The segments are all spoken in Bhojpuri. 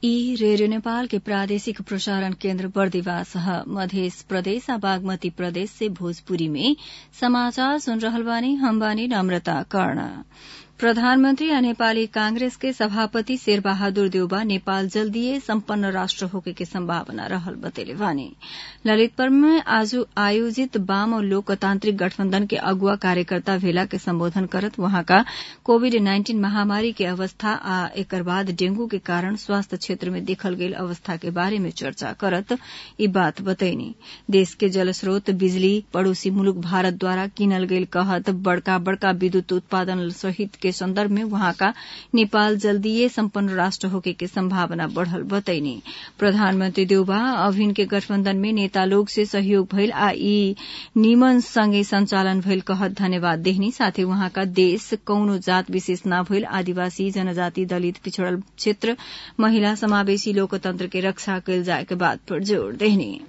ई रेडियो नेपाल के प्रादेशिक प्रसारण केन्द्र बर्दिवास मध्य प्रदेश आ बागमती प्रदेश से भोजपुरी में समाचार सुन रहल बानी। हम बानी नम्रता कर्ण। प्रधानमंत्री आ नेपाली कांग्रेस के सभापति शेरबहादुर देउबा नेपाल जल्दीए सम्पन्न राष्ट्र होके के संभावना रहल बतेले बानी। ललितपुर में आज आयोजित वाम लोकतांत्रिक गठबन्धन के अगुवा कार्यकर्ता भेला के सम्बोधन करत वहाँका कोविड-19 महामारी के अवस्था आ एकर बाद डेंगू के कारण स्वास्थ्य क्षेत्र में देखल गेल अवस्था के बारे में चर्चा करत ई बात बतैनी। देश के जलस्रोत बिजली पड़ोसी मुलुक भारत द्वारा किनल गेल कहत बड़का बड़का विद्युत उत्पादन सहित के संदर्भ में वहाँका नेपाल जल्दीए सम्पन्न राष्ट्र होके के संभावना बढ़ल बतैनी। प्रधानमंत्री देउबा अभिन के गठबन्धन में नेता लोग से सहयोग भइल आ ई निमन संगे संचालन भइल कहत धन्यवाद देहनी। साथै वहाँका देश कौनो जात विशेष न भइल आदिवासी जनजाति दलित पिछड़ल क्षेत्र महिला समावेशी लोकतंत्र के रक्षा कयल जाए के बात पर जोड़ देहनी।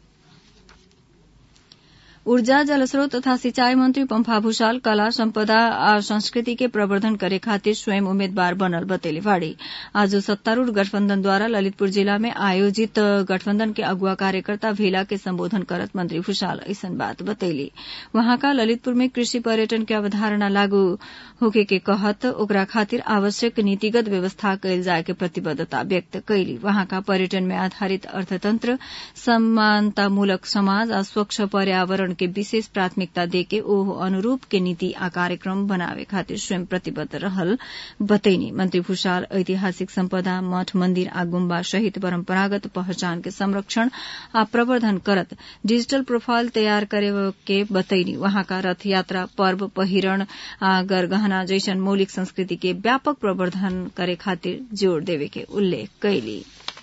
ऊर्जा जलस्रोत तथा सिंचाई मंत्री पम्फा भूषाल कला सम्पदा आ संस्कृति के प्रवर्धन करे खातिर स्वयं उम्मेद्वार बनल बतेले बाड़ी। आज सत्तारूढ़ गठबन्धन द्वारा ललितपुर जिला में आयोजित गठबन्धन के अगुवा कार्यकर्ता भेला के सम्बोधन करत मंत्री भूषाल ऐसन बात बतैली। वहाँका ललितपुर में कृषि पर्यटन के अवधारणा लागू होके के कहत ओकरा खातिर आवश्यक नीतिगत व्यवस्था कयल जाए के प्रतिबद्धता व्यक्त कैली। वहाँका पर्यटन में आधारित अर्थतन्त्र समानतामूलक समाज आ स्वच्छ पर्यावरण के विशेष प्राथमिकता देके ओह अनुरूप के नीति आ कार्यक्रम बनावे खातिर स्वयं प्रतिबद्ध रहल बतैनी। मंत्री भूषाल ऐतिहासिक सम्पदा मठ मंदिर आ गुम्बा सहित परम्परागत पहचान के संरक्षण आ प्रवर्धन करत डिजिटल प्रोफाइल तयार करे के बतैनी। वहाँका रथ यात्रा पर्व पहिरण आ गरगहना जैसन मौलिक संस्कृति के व्यापक प्रवर्धन करे खातिर जोड़ देवे के उल्लेख कैली।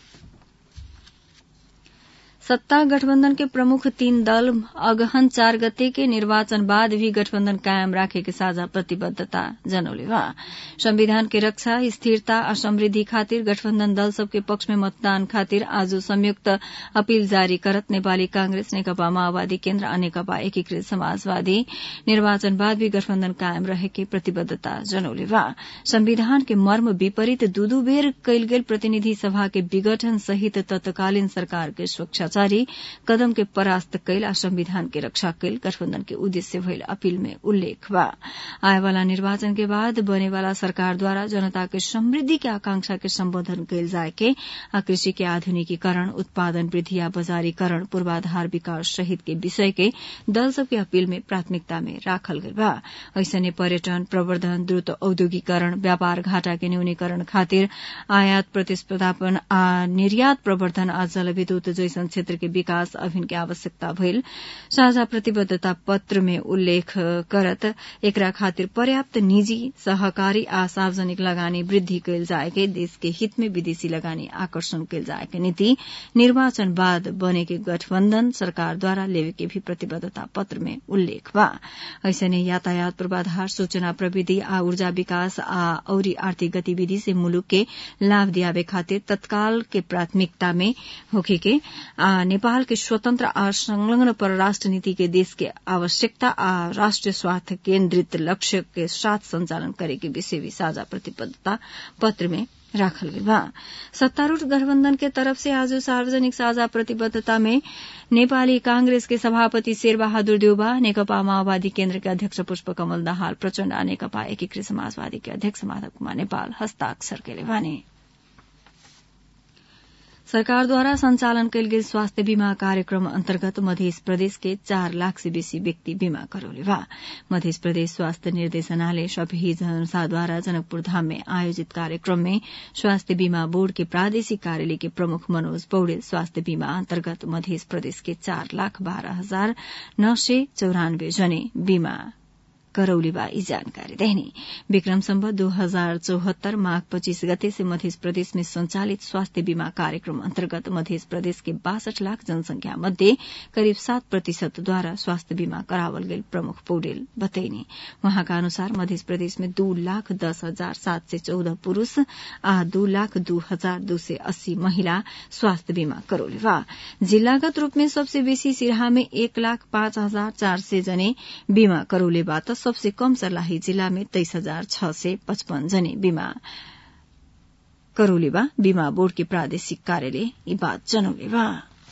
सत्ता गठबन्धन के प्रमुख 3 दल अगहन 4 गते के निर्वाचन बाद भी गठबन्धन कायम राखे के साझा प्रतिबद्धता जनौले बा। संविधान के रक्षा स्थिरता आ समृद्धि खातिर गठबन्धन दल सबके पक्ष में मतदान खातिर आज संयुक्त अपील जारी करत नेपाली कांग्रेस नेकपा माओवादी केन्द्र आ नेकपा एकीकृत समाजवादी निर्वाचन बाद भी गठबन्धन कायम रहे के प्रतिबद्धता जनौले बा। संविधान के मर्म विपरीत दू बेर कयल गेल प्रतिनिधि सभा के विघटन सहित तत्कालीन सरकार के सुरक्षा कदम के परास्त कैल आ संविधान के रक्षा कैल गठबन्धन के उद्देश्य भइल अपील में उल्लेख बा। आए वाला निर्वाचन के बाद बने वाला सरकार द्वारा जनता के समृद्धि के आकांक्षा के सम्बोधन कैल जाए के आ कृषि के आधुनिकीकरण उत्पादन वृद्धि आ बजारीकरण पूर्वाधार विकास सहित के विषय के दल सबके अपील में प्राथमिकता में राखल गइल बा। ऐसने पर्यटन प्रवर्धन द्रुत औद्योगिकरण व्यापार घाटा के न्यूनीकरण खातिर आयात प्रतिस्पर्धापन आ निर्यात प्रवर्धन आ जलविद्युत जैसन क्षेत्र के विकास अभिन के आवश्यकता भइल साझा प्रतिबद्धता पत्र में उल्लेख करत एकरा खातिर पर्याप्त निजी सहकारी आ सार्वजनिक लगानी वृद्धि कैल जाए के देश के हित में विदेशी लगानी आकर्षण कैल जाए के नीति निर्वाचन बाद बने के गठबन्धन सरकार द्वारा लेवे के भी प्रतिबद्धता पत्र में उल्लेख बा। ऐसने यातायात पूर्वाधार सूचना प्रविधि आ ऊर्जा विकास आ औरी आर्थिक गतिविधि से मुलुक के लाभ दियावे खातिर तत्काल के प्राथमिकता में होखे के नेपाल के स्वतन्त्र आ संलग्न परराष्ट्र नीति के देश के आवश्यकता आ राष्ट्रिय स्वार्थ केन्द्रित लक्ष्य के साथ संचालन करे के विषय भी साझा प्रतिबद्धता पत्र में राखल गइल बा। सत्तारूढ़ गठबन्धन के तरफ से आज सार्वजनिक साझा प्रतिबद्धता में नेपाली कांग्रेस के सभापति शेरबहादुर देउबा नेकपा माओवादी केन्द्र के अध्यक्ष पुष्पकमल दाहाल प्रचण्ड आ नेकपा एकीकृत समाजवादी के अध्यक्ष माधव कुमार नेपाल हस्ताक्षर कैले बानी। सरकार द्वारा संचालन कैल गेल स्वास्थ्य बीमा कार्यक्रम अन्तर्गत मध्य प्रदेश के 4 लाख से बेसी व्यक्ति बीमा करौले बा। मध्य प्रदेश स्वास्थ्य निर्देशनालय शफी जनसाद्वारा जनकपुर धाम में आयोजित कार्यक्रम में स्वास्थ्य बीमा बोर्ड के प्रादेशिक कार्यालय के प्रमुख मनोज पौडेल स्वास्थ्य बीमा अन्तर्गत मध्य प्रदेश के 4,12,994 जने बीमा करौली बा ई जानकारी देहनी। विक्रम संवत 2074 माघ 25 गते से मध्य प्रदेश में संचालित स्वास्थ्य बीमा कार्यक्रम अन्तर्गत मध्य प्रदेश के 62 लाख जनसंख्या मध्ये करिब 7% द्वारा स्वास्थ्य बीमा करावल गेल प्रमुख पौडेल बतैनी। वहाँका अनुसार मध्य प्रदेश में 2,10,714 पुरूष आ 2,02,280 महिला स्वास्थ्य बीमा करौले बा। जिल्लागत रूप में सबसे बेसी सिराहा में 1,05,400 जने बीमा करौले बा त सबसे कम सर्लाही जिला में 23,655 जने बीमा करौलीबा बीमा बोर्ड के प्रादेशिक कार्यालय यी बात जनौलेबा।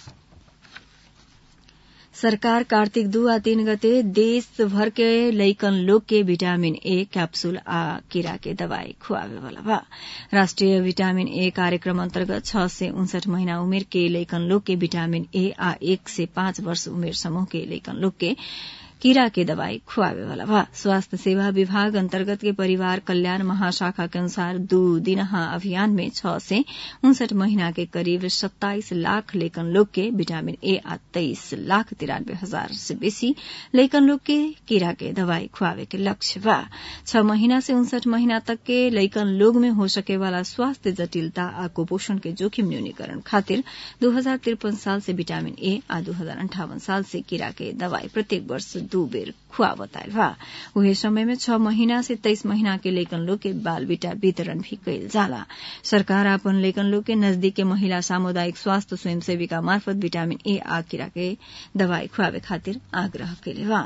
सरकार कार्तिक 2 आ 3 गते देश भर के लइकन लोग के विटामिन ए कैप्सूल आ कीड़ा के दवाई खुआवे वाला बा। राष्ट्रीय विटामिन ए कार्यक्रम अंतर्गत 6 से 59 महीना उमेर के लइकन लोग के विटामिन ए आ 1 से 5 वर्ष उमेर समूह के लइकन लोग के कीड़ा के दवाई खुआवे वाला बा। स्वास्थ्य सेवा विभाग अंतर्गत के परिवार कल्याण महाशाखा के अनुसार 2 दिनहा अभियान में 6 से 59 महीना के करीब 27 लाख लइकन लोग के विटामिन ए आ 23,93,000 से बेसी लइकन लोग के कीड़ा के दवाई खुआवे के लक्ष्य बा। 6 महीना से 59 महीना तक के लइकन लोग में हो सके वाला स्वास्थ्य जटिलता आ कुपोषण के जोखिम न्यूनीकरण खातिर 2053 साल से विटामिन ए आ 2058 साल से कीड़ा के दवाई प्रत्येक वर्ष 2 बेर खुआवताइल बा। उहे समय में 6 महीना से 23 महीना के लइकन लोग के बाल बीटा वितरण भी कइल जाला। सरकार अपन लइकन लोग के नजदीक के महिला सामुदायिक स्वास्थ्य स्वयंसेविका मार्फत विटामिन ए आ कीड़ा के दवाई खुआवे खातिर आग्रह कइले बा।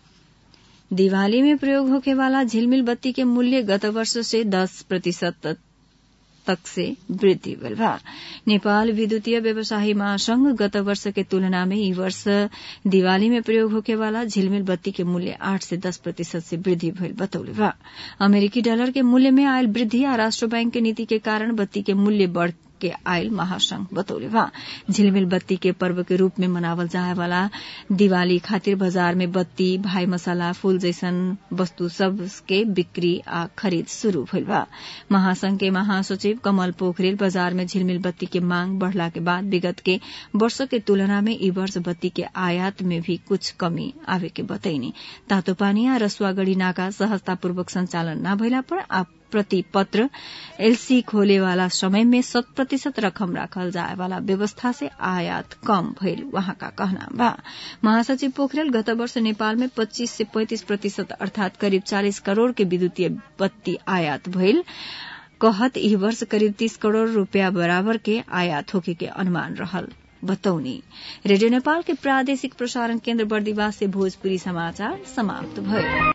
दिवाली में प्रयोग होके वाला झिलमिल बत्ती के मूल्य गत वर्ष से 10% तक से वृद्धि भइल बा। नेपाल विद्युतीय व्यवसायी महासंघ गत वर्ष के तुलना में ई वर्ष दिवाली में प्रयोग होके वाला झिलमिल बत्ती के मूल्य 8 से 10% से वृद्धि भइल बतौले बा। अमेरिकी डॉलर के मूल्य में आयल वृद्धि आ राष्ट्र बैंक के नीति के कारण बत्ती के मूल्य बढ़ के आयल महासंघ बतौले बा। झिलमिल बत्ती के पर्व के रूप में मनावल जाए वाला दिवाली खातिर बाजार में बत्ती, भाई मसाला, फूल जैसन वस्तु सब के बिक्री आ खरीद शुरू भइल बा। महासंघ के महासचिव कमल पोखरेल बाजार में झिलमिल बत्ती के मांग बढ़ला के बाद विगत के वर्षों के तुलना में ई वर्ष बत्ती के आयात में भी कुछ कमी आवे के बतैनी। तातोपानी आ रसुआगढ़ी नाका सहजतापूर्वक संचालन न भइला पर प्रति पत्र एलसी खोले वाला समय में 100% रकम राखल जाए वाला व्यवस्था से आयात कम भइल वहां का कहना बा। महासचिव पोखरेल गत वर्ष नेपाल में 25 से 35% अर्थात करीब 40 करोड़ के विद्युतीय बत्ती आयात भइल कहत ई वर्ष करीब 30 करोड़ रूपया बराबर के आयात होके के अनुमान रहल बतौनी। रेडियो नेपाल के प्रादेशिक प्रसारण केन्द्र बर्दिवास से भोजपुरी समाचार समाप्त भइल।